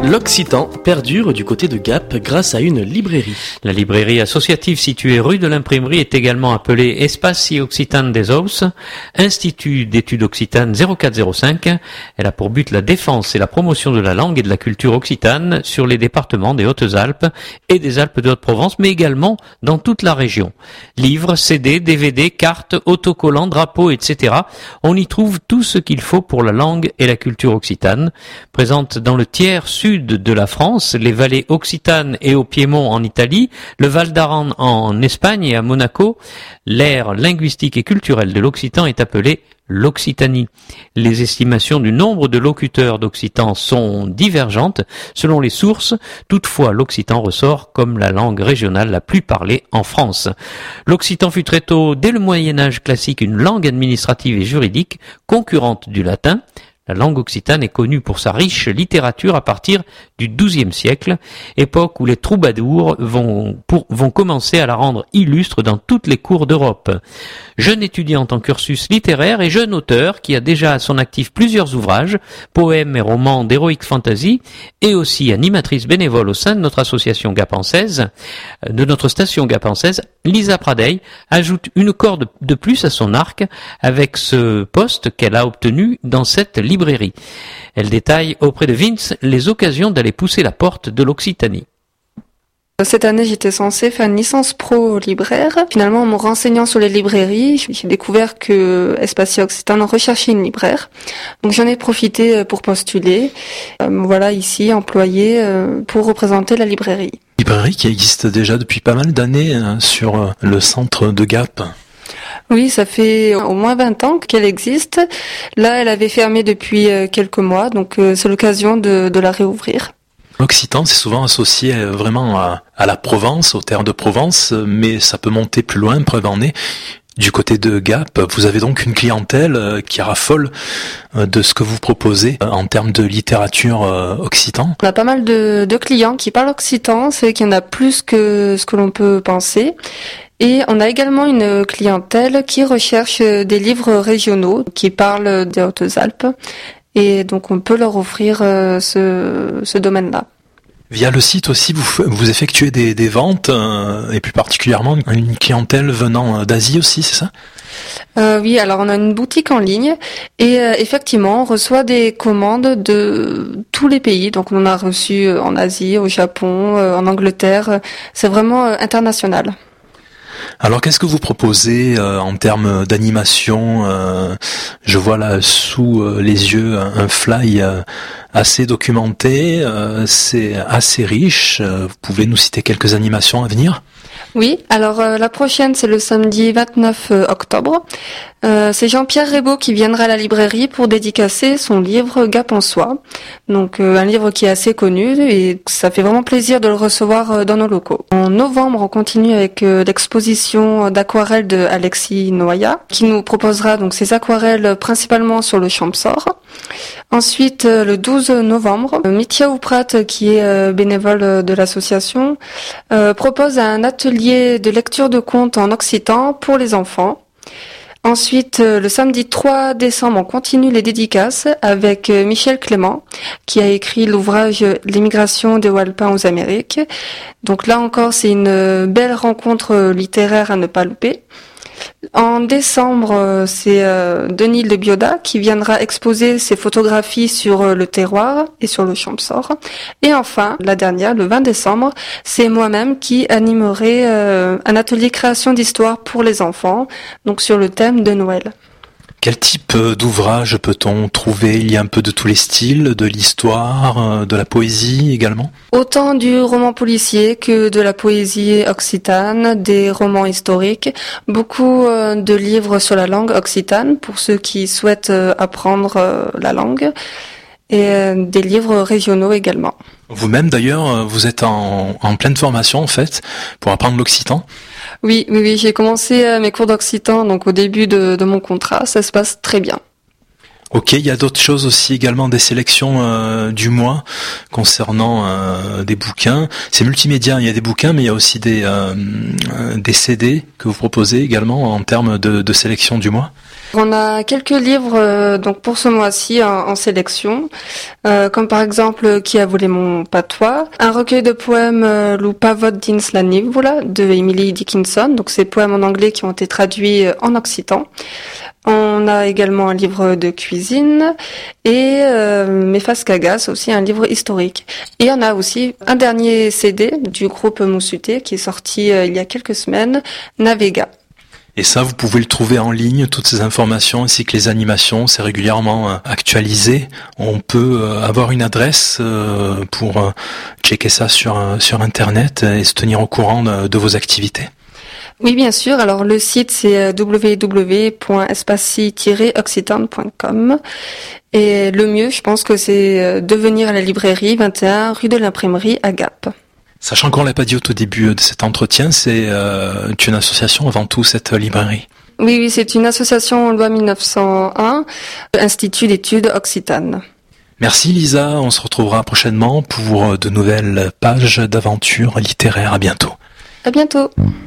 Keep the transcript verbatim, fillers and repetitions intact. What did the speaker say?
L'Occitan perdure du côté de Gap grâce à une librairie. La librairie associative située rue de l'Imprimerie est également appelée Espaci Occitan des Aus, Institut d'études occitanes zéro quatre zéro cinq. Elle a pour but la défense et la promotion de la langue et de la culture occitane sur les départements des Hautes-Alpes et des Alpes de Haute-Provence, mais également dans toute la région. Livres, C D, D V D, cartes, autocollants, drapeaux, et cetera. On y trouve tout ce qu'il faut pour la langue et la culture occitane. Présente dans le tiers sud de la France, les vallées occitanes et au Piémont en Italie, le Val d'Aran en Espagne et à Monaco, l'ère linguistique et culturelle de l'occitan est appelée l'Occitanie. Les estimations du nombre de locuteurs d'occitan sont divergentes selon les sources. Toutefois, l'occitan ressort comme la langue régionale la plus parlée en France. L'occitan fut très tôt, dès le Moyen-Âge classique, une langue administrative et juridique concurrente du latin. La langue occitane est connue pour sa riche littérature à partir du douzième siècle, époque où les troubadours vont, pour, vont commencer à la rendre illustre dans toutes les cours d'Europe. Jeune étudiante en cursus littéraire et jeune auteur qui a déjà à son actif plusieurs ouvrages, poèmes et romans d'heroic fantasy, et aussi animatrice bénévole au sein de notre association gapençaise, de notre station gapençaise, Lisa Pradey ajoute une corde de plus à son arc avec ce poste qu'elle a obtenu dans cette librairie. Elle détaille auprès de Vince les occasions d'aller pousser la porte de l'Occitanie. Cette année, j'étais censée faire une licence pro libraire. Finalement, en me renseignant sur les librairies, j'ai découvert que Espaci Occitan recherchait une libraire. Donc j'en ai profité pour postuler. Euh, voilà, ici, employée euh, pour représenter la librairie. Librairie qui existe déjà depuis pas mal d'années hein, sur le centre de Gap. Oui, ça fait au moins vingt ans qu'elle existe. Là, elle avait fermé depuis quelques mois, donc c'est l'occasion de, de la réouvrir. L'occitan, c'est souvent associé vraiment à, à la Provence, aux terres de Provence, mais ça peut monter plus loin, preuve en est. Du côté de Gap, vous avez donc une clientèle qui raffole de ce que vous proposez en termes de littérature occitan. On a pas mal de, de clients qui parlent occitan, c'est qu'il y en a plus que ce que l'on peut penser. Et on a également une clientèle qui recherche des livres régionaux qui parlent des Hautes-Alpes. Et donc on peut leur offrir ce, ce domaine-là. Via le site aussi, vous, vous effectuez des, des ventes, euh, et plus particulièrement une clientèle venant d'Asie aussi, c'est ça ? euh, Oui, alors on a une boutique en ligne et euh, effectivement on reçoit des commandes de tous les pays. Donc on en a reçu en Asie, au Japon, euh, en Angleterre. C'est vraiment euh, international. Alors qu'est-ce que vous proposez euh, en termes d'animation euh, Je vois là sous euh, les yeux un, un fly euh, assez documenté, euh, c'est assez riche. Euh, vous pouvez nous citer quelques animations à venir ? Oui, alors euh, la prochaine c'est le samedi vingt-neuf octobre. Euh, c'est Jean-Pierre Rébaud qui viendra à la librairie pour dédicacer son livre Gap en soi. Donc euh, un livre qui est assez connu et ça fait vraiment plaisir de le recevoir euh, dans nos locaux. En novembre, on continue avec euh, l'exposition d'aquarelles de Alexis Noya qui nous proposera donc ses aquarelles principalement sur le Champsaur. Ensuite, euh, le douze novembre, euh, Mithia Ouprat, qui est euh, bénévole de l'association, euh, propose un atelier de lecture de contes en occitan pour les enfants. Ensuite, euh, le samedi trois décembre, on continue les dédicaces avec euh, Michel Clément, qui a écrit l'ouvrage « L'émigration des Walpins aux Amériques ». Donc là encore, c'est une belle rencontre littéraire à ne pas louper. En décembre, c'est euh, Denis Le Bioda qui viendra exposer ses photographies sur euh, le terroir et sur le Champsaur. Et enfin, la dernière, le vingt décembre, c'est moi-même qui animerai euh, un atelier création d'histoire pour les enfants, donc sur le thème de Noël. Quel type d'ouvrage peut-on trouver ? Il y a un peu de tous les styles, de l'histoire, de la poésie également ? Autant du roman policier que de la poésie occitane, des romans historiques, beaucoup de livres sur la langue occitane pour ceux qui souhaitent apprendre la langue, et des livres régionaux également. Vous-même d'ailleurs, vous êtes en, en pleine formation en fait pour apprendre l'occitan ? Oui, oui, oui, j'ai commencé mes cours d'occitan donc au début de, de mon contrat, ça se passe très bien. Ok, il y a d'autres choses aussi également, des sélections euh, du mois concernant euh, des bouquins. C'est multimédia, il y a des bouquins, mais il y a aussi des euh, des C D que vous proposez également en termes de, de sélection du mois. On a quelques livres euh, donc pour ce mois-ci en, en sélection, euh, comme par exemple Qui a volé mon patois, un recueil de poèmes euh, L'Upavot dins la Nívula de Emily Dickinson, donc ces poèmes en anglais qui ont été traduits en occitan. On a également un livre de cuisine et euh, Mefas Kagas, aussi un livre historique. Et on a aussi un dernier C D du groupe Moussuté qui est sorti euh, il y a quelques semaines, Navega. Et ça, vous pouvez le trouver en ligne, toutes ces informations, ainsi que les animations, c'est régulièrement euh, actualisé. On peut euh, avoir une adresse euh, pour euh, checker ça sur, euh, sur Internet et se tenir au courant de, de vos activités. Oui, bien sûr. Alors, le site, c'est w w w point espaci tiret occitan point com. Et le mieux, je pense que c'est de venir à la librairie vingt et un rue de l'Imprimerie à Gap. Sachant qu'on l'a pas dit au tout début de cet entretien, c'est euh, une association avant tout, cette librairie. Oui, oui, c'est une association loi mille neuf cent un, Institut d'études occitanes. Merci Lisa, on se retrouvera prochainement pour de nouvelles pages d'aventures littéraires. À bientôt. À bientôt.